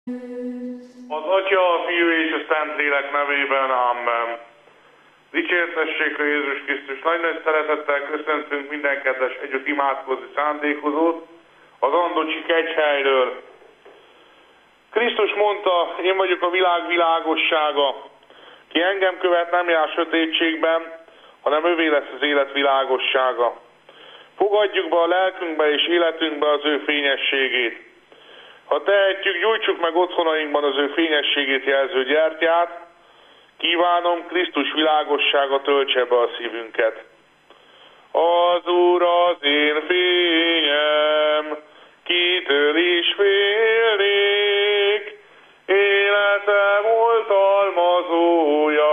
Az Atya, a Fiú és a Szentlélek nevében, amen. Dicsértessék a Jézus Krisztus. Nagy szeretettel köszöntünk minden kedves együtt imádkozni szándékozót az Andocsi kegyhelyről. Krisztus mondta, én vagyok a világ világossága. Ki engem követ, nem jár sötétségben, hanem övé lesz az élet világossága. Fogadjuk be a lelkünkbe és életünkbe az ő fényességét. Ha tehetjük, gyújtsuk meg otthonainkban az ő fényességét jelző gyertyát, kívánom, Krisztus világossága töltse be a szívünket. Az Úr az én fényem, kitől is félnék, életem oltalmazója,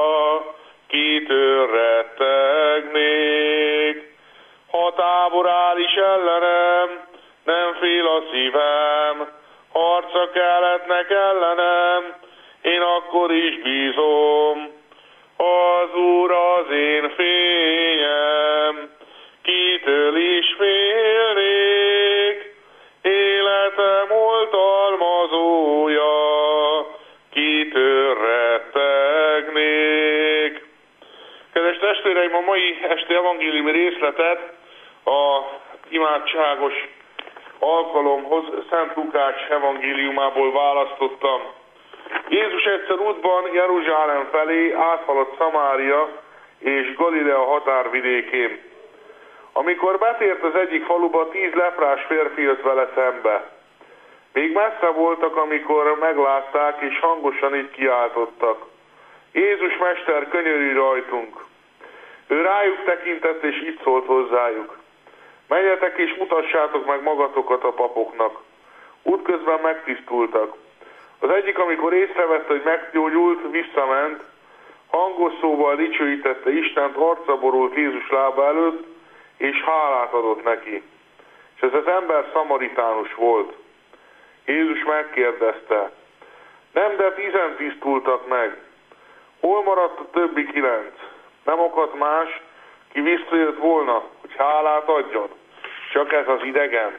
kitől rettegnék. Ha tábor áll is ellenem, nem fél a szívem, harca kelletnek ellenem, én akkor is bízom. Az Úr az én fényem, kitől is félnék, életem oltalmazója, kitől rettegnék. Kedves testvéreim, a mai esti evangéliumi részletet a imádságos alkalomhoz Szent Lukács evangéliumából választottam. Jézus egyszer útban Jeruzsálem felé áthaladt Szamária és Galilea határvidékén. Amikor betért az egyik faluba, 10 leprás férfi jött vele szembe. Még messze voltak, amikor meglátták, és hangosan így kiáltottak: Jézus Mester, könyörülj rajtunk! Ő rájuk tekintett, és így szólt hozzájuk: menjetek és mutassátok meg magatokat a papoknak. Útközben megtisztultak. Az egyik, amikor észrevette, hogy meggyógyult, visszament, hangos szóval dicsőítette Istent, arcra borult Jézus lába előtt, és hálát adott neki. És ez az ember szamaritánus volt. Jézus megkérdezte: nem, de 10 tisztultak meg. Hol maradt a többi 9? Nem akadt más, ki visszajött volna, hogy hálát adjon? Csak ez az idegen?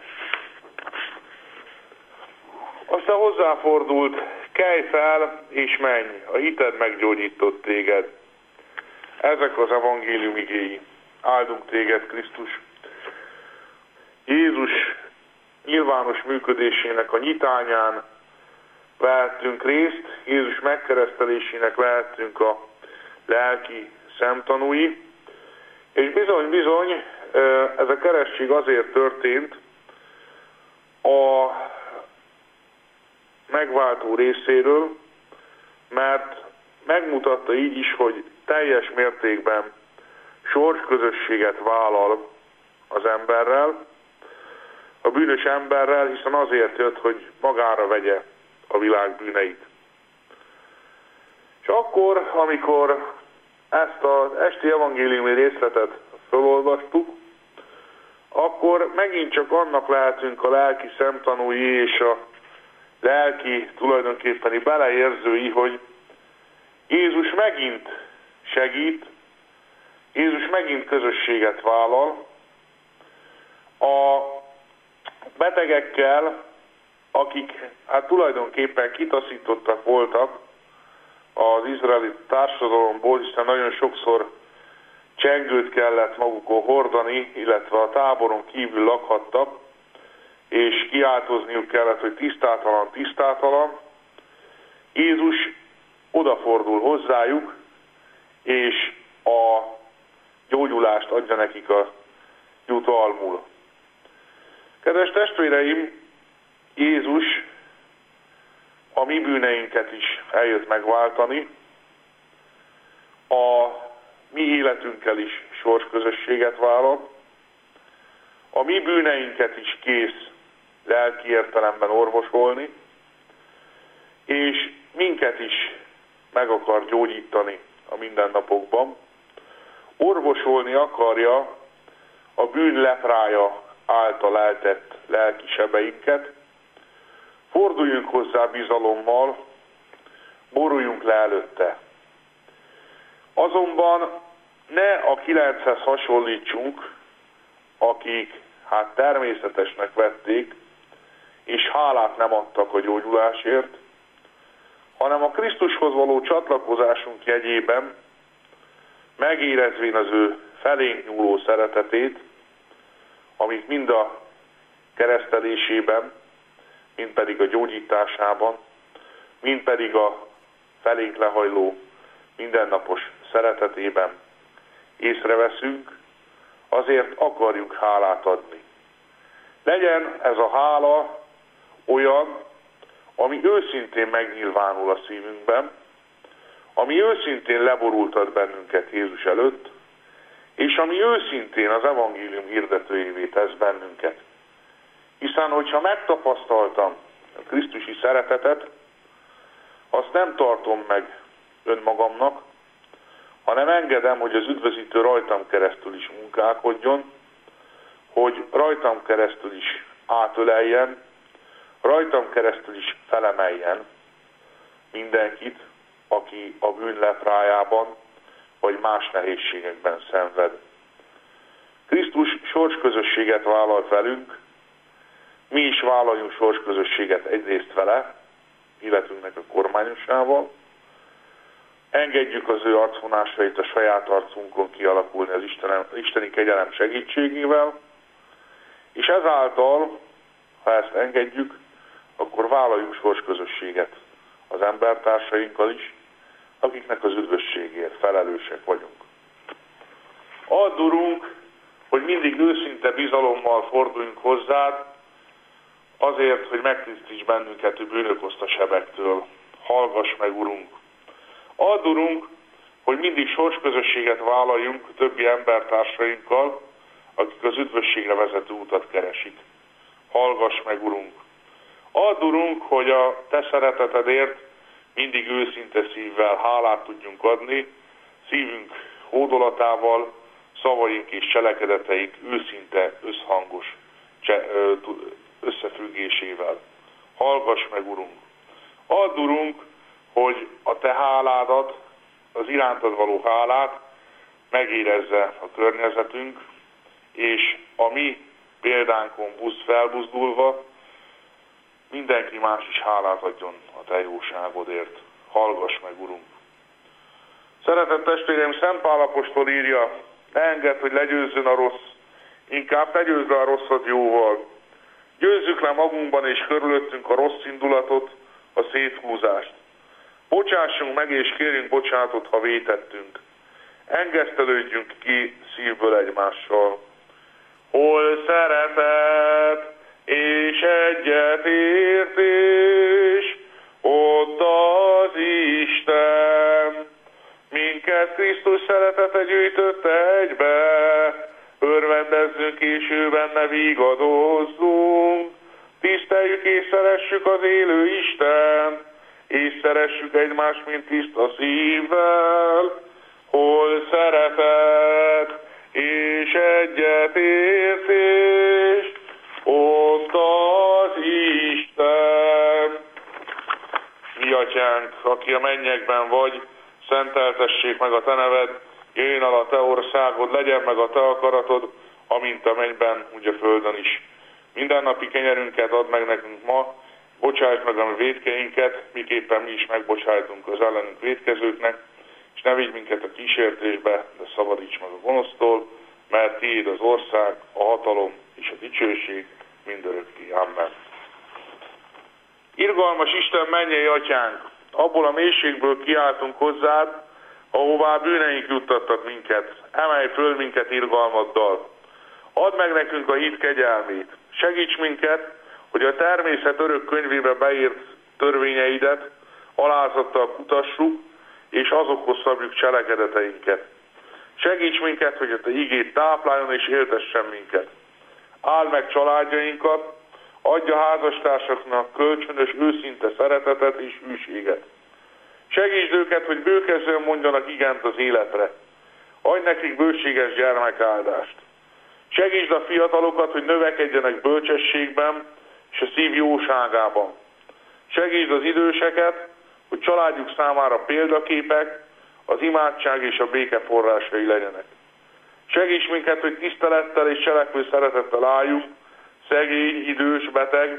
Aztán hozzáfordult: kelj fel és menj, a hited meggyógyított téged. Ezek az evangélium igéi. Áldunk téged, Krisztus. Jézus nyilvános működésének a nyitányán vehettünk részt, Jézus megkeresztelésének lehettünk a lelki szemtanúi, és bizony, ez a keresztség azért történt a megváltó részéről, mert megmutatta így is, hogy teljes mértékben sorsközösséget vállal az emberrel, a bűnös emberrel, hiszen azért jött, hogy magára vegye a világ bűneit. És akkor, amikor ezt az esti evangéliumi részletet felolvastuk, akkor megint csak annak lehetünk a lelki szemtanúi és a lelki tulajdonképpeni beleérzői, hogy Jézus megint segít, Jézus megint közösséget vállal a betegekkel, akik hát tulajdonképpen kitaszítottak voltak az izraeli társadalomból, hiszen nagyon sokszor csengőt kellett magukon hordani, illetve a táboron kívül lakhattak, és kiáltozniuk kellett, hogy tisztátalan, tisztátalan. Jézus odafordul hozzájuk, és a gyógyulást adja nekik a jutalmul. Kedves testvéreim, Jézus a mi bűneinket is eljött megváltani, a mi életünkkel is sorsközösséget vállal, a mi bűneinket is kész lelki értelemben orvosolni, és minket is meg akar gyógyítani a mindennapokban. Orvosolni akarja a bűn leprája által eltett lelki sebeinket. Forduljunk hozzá bizalommal, boruljunk le előtte. Azonban ne a 9-hez hasonlítsunk, akik hát természetesnek vették és hálát nem adtak a gyógyulásért, hanem a Krisztushoz való csatlakozásunk jegyében, megérezvén az ő felénk nyúló szeretetét, amit mind a keresztelésében, mind pedig a gyógyításában, mind pedig a felénk lehajló mindennapos szeretetében észreveszünk, azért akarjuk hálát adni. Legyen ez a hála olyan, ami őszintén megnyilvánul a szívünkben, ami őszintén leborultat bennünket Jézus előtt, és ami őszintén az evangélium hirdetőjévé tesz bennünket. Hiszen, hogyha megtapasztaltam a krisztusi szeretetet, azt nem tartom meg önmagamnak, hanem engedem, hogy az üdvözítő rajtam keresztül is munkálkodjon, hogy rajtam keresztül is átöleljen, rajtam keresztül is felemeljen mindenkit, aki a bűn leprájában vagy más nehézségekben szenved. Krisztus sorsközösséget vállalt velünk, mi is vállaljunk sorsközösséget egyrészt vele, életünknek a kormányosával, engedjük az ő arcvonásait a saját arcunkon kialakulni az isteni kegyelem segítségével, és ezáltal, ha ezt engedjük, akkor vállaljunk sorsközösséget az embertársainkkal is, akiknek az üdvösségért felelősek vagyunk. Add, Urunk, hogy mindig őszinte bizalommal forduljunk hozzád, azért, hogy megtisztíts bennünket a bűnök oszta sebektől. Hallgass meg, Urunk! Add, Urunk, hogy mindig sorsközösséget vállaljunk a többi embertársainkkal, akik az üdvösségre vezető utat keresik. Hallgass meg, Urunk! Add, Urunk, hogy a Te szeretetedért mindig őszinte szívvel hálát tudjunk adni, szívünk hódolatával, szavaink és cselekedeteink őszinte, összhangos összefüggésével. Hallgass meg, Urunk! Add, Urunk, hogy a Te háládat, az irántad való hálát megérezze a környezetünk, és a mi példánkon felbuzdulva mindenki más is hálát adjon a Te jóságodért. Hallgass meg, Urunk! Szeretett testvéreim, Szent Pál apostol írja, ne engedd, hogy legyőzzön a rossz, inkább te győzd le a rosszat jóval. Győzzük le magunkban és körülöttünk a rossz indulatot, a széthúzást. Bocsássunk meg és kérjünk bocsánatot, ha vétettünk. Engesztelődjünk ki szívből egymással. Hol szeretet és egyetértés, ott az Isten. Minket Krisztus szeretete gyűjtötte egybe, örvendezzünk és ő benne vigadozzunk. Tiszteljük és szeressük az élő Istent, és szeressük egymást, mint tiszta szívvel. Hol szeretet és egyetértés, ott az Isten. Mi atyánk, aki a mennyekben vagy, szenteltessék meg a te neved, jöjjön el a te országod, legyen meg a te akaratod, amint a mennyben, úgy a földön is. Mindennapi kenyerünket add meg nekünk ma, bocsáss meg a mi vétkeinket, miképpen mi is megbocsájtunk az ellenünk vétkezőknek, és ne vigy minket a kísértésbe, de szabadíts meg a gonosztól, mert tiéd az ország, a hatalom és a dicsőség mindörökké. Amen. Irgalmas Isten, mennyei atyánk, abból a mélységből kiáltunk hozzád, ahová bűneink juttattak minket. Emelj föl minket irgalmaddal. Add meg nekünk a hit kegyelmét. Segíts minket, hogy a természet örök könyvébe beírt törvényeidet alázattal kutassuk, és azokhoz szabjuk cselekedeteinket. Segíts minket, hogy a te igét tápláljon és éltessen minket. Áld meg családjainkat, adj a házastársaknak kölcsönös, őszinte szeretetet és hűséget. Segítsd őket, hogy bőkezően mondjanak igent az életre. Adj nekik bőséges gyermekáldást. Segítsd a fiatalokat, hogy növekedjenek bölcsességben és a szív jóságában. Segítsd az időseket, hogy családjuk számára példaképek, az imádság és a béke forrásai legyenek. Segíts minket, hogy tisztelettel és cselekvő szeretettel álljunk szegény, idős, beteg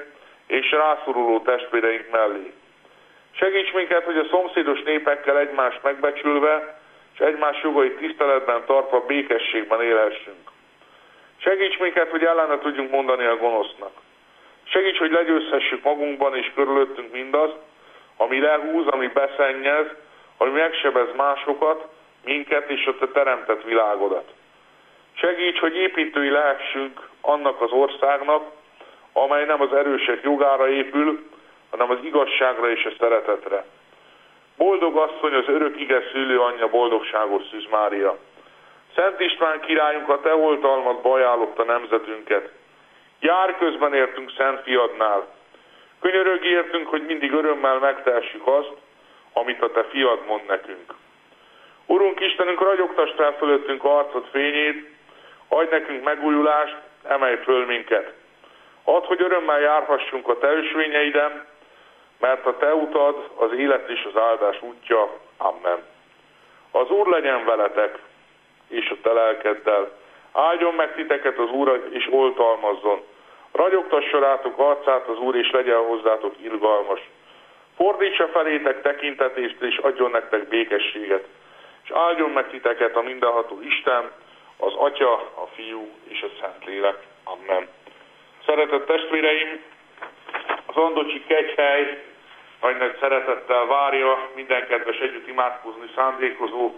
és rászoruló testvéreink mellé. Segíts minket, hogy a szomszédos népekkel egymást megbecsülve, és egymás jogait tiszteletben tartva békességben élhessünk. Segíts minket, hogy ellene tudjunk mondani a gonosznak. Segíts, hogy legyőzhessük magunkban és körülöttünk mindazt, ami lehúz, ami beszennyez, ami megsebez másokat, minket és a te teremtett világodat. Segíts, hogy építői lehessünk annak az országnak, amely nem az erősek jogára épül, hanem az igazságra és a szeretetre. Boldog asszony, az örök ige szülő anyja, boldogságos Szűz Mária! Szent István királyunk a te oltalmadba ajánlotta nemzetünket. Jár közben értünk Szent Fiadnál. Könyörögj értünk, hogy mindig örömmel megtehessük azt, amit a te fiad mond nekünk. Urunk Istenünk, ragyogtass fel fölöttünk arcod fényét, adj nekünk megújulást, emelj föl minket. Add, hogy örömmel járhassunk a te ösvényeiden, mert a te utad az élet és az áldás útja. Amen. Az Úr legyen veletek, és a te lelkeddel. Áldjon meg titeket az Úr, és oltalmazzon. Ragyogtassa rátok arcát az Úr, és legyen hozzátok irgalmas. Fordítsa felétek tekintetést, és adjon nektek békességet. És áldjon meg titeket a mindenható Isten, az Atya, a Fiú és a Szentlélek. Amen. Szeretett testvéreim, az Andocsi Kegyhely nagy szeretettel várja minden kedves együtt imádkozni szándékozó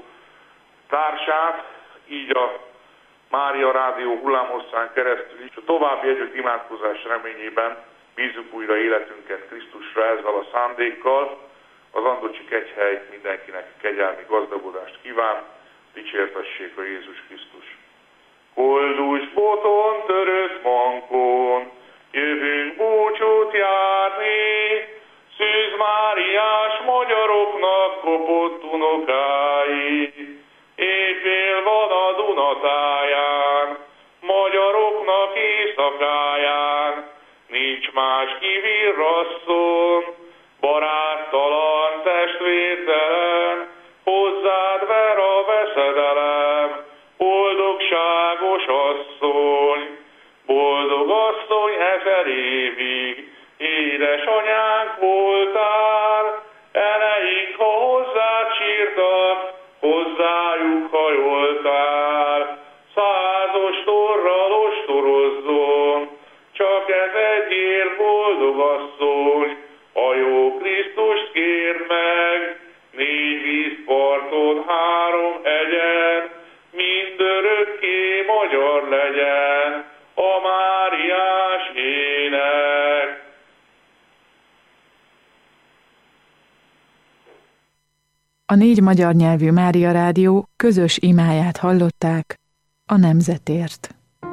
társát, így a Mária Rádió hullámhosszán keresztül is a további együtt imádkozás reményében bízzuk újra életünket Krisztusra ezzel a szándékkal. Az Andocsi Kegyhely mindenkinek kegyelmi gazdagodást kíván, dicsértessék a Jézus Krisztus. Koldus boton törött mankon, jövünk búcsút járni, Szűz Máriás magyaroknak kopott unokái. Éjfél van a Dunatáján, magyaroknak éjszakáján, nincs más kivirrasszon, baráttalan, testvértelen, hozzád ver a veszedelem, boldogságos asszony, boldog asszony 1000 évig, édesanyánk voltál, eleink, ha hozzád sírtak, hozzájuk hajoltál, 100 ostorral ostorozzon, csak ez egyért boldog asszony, a jó Krisztust kérd meg, 4 vízparton, 3 hegyen, mindörökké magyar legyen a Máriás ének. A 4 magyar nyelvű Mária Rádió közös imáját hallották a nemzetért.